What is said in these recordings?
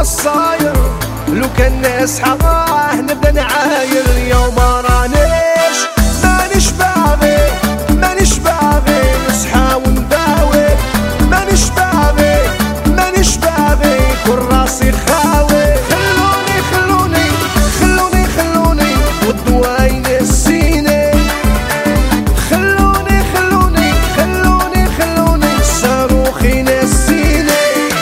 الصاير لو كان ناس حراه نبدا نعاير. يوم رانيش مانيش باغي مانيش باغي نصحى ونداوي مانيش باغي مانيش باغي كل راسي خاوي. خلوني خلوني خلوني خلوني والدواء ينسيني. خلوني خلوني خلوني خلوني الصاروخ ينسيني.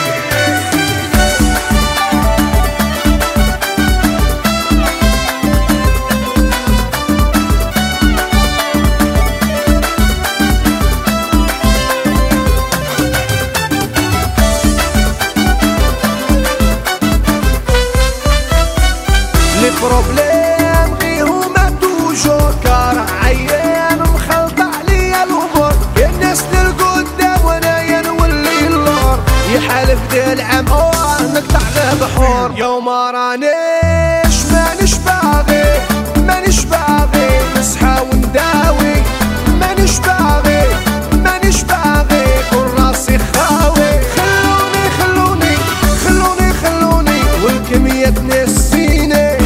البروبليم غي هما توجور كار عيان مخلط عليا الامور. يا الناس للقدام وانا نولي اللور يحالف ديال عام نقطع له بحور. يوم رانيش مانيش باغي مانيش باغي نصحى ونداوي مانيش باغي مانيش باغي كل راسي خاوي. خلوني خلوني خلوني خلوني والكمية تنسيني.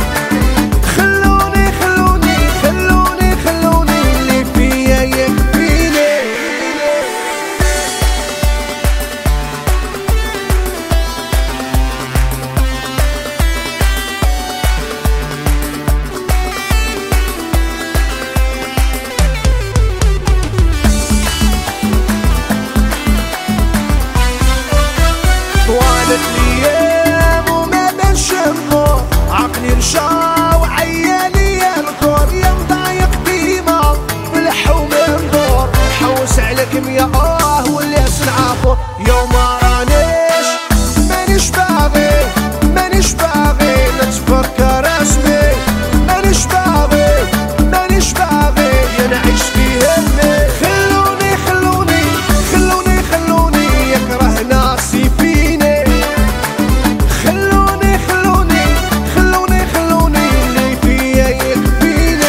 طوالت الايام وما بنشمو عقلي رشا وعيالي الكور. يا مضايق ديما بالحو من دور حوس عليكم يا واللي سنعافو. يوم رانيش مانيش باغي مانيش باغي نتفكر اسمي مانيش باغي مانيش باغي يا نعيش في همي. خلوني خلوني خلوني خلوني يكره ناسي فيني. خلوني خلوني خلوني خلوني اللي فيا يكفيني.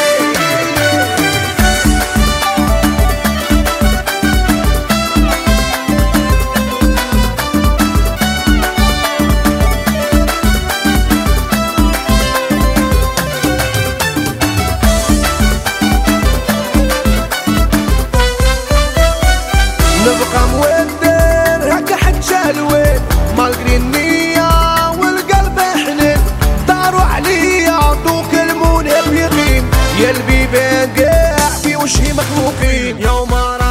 نبقى مودر هكا حتى الوين مالقري النية والقلب حنين. داروا عليا دوك المنى بيقين يا البيبان قاع في وجهي مخلوقين. يوم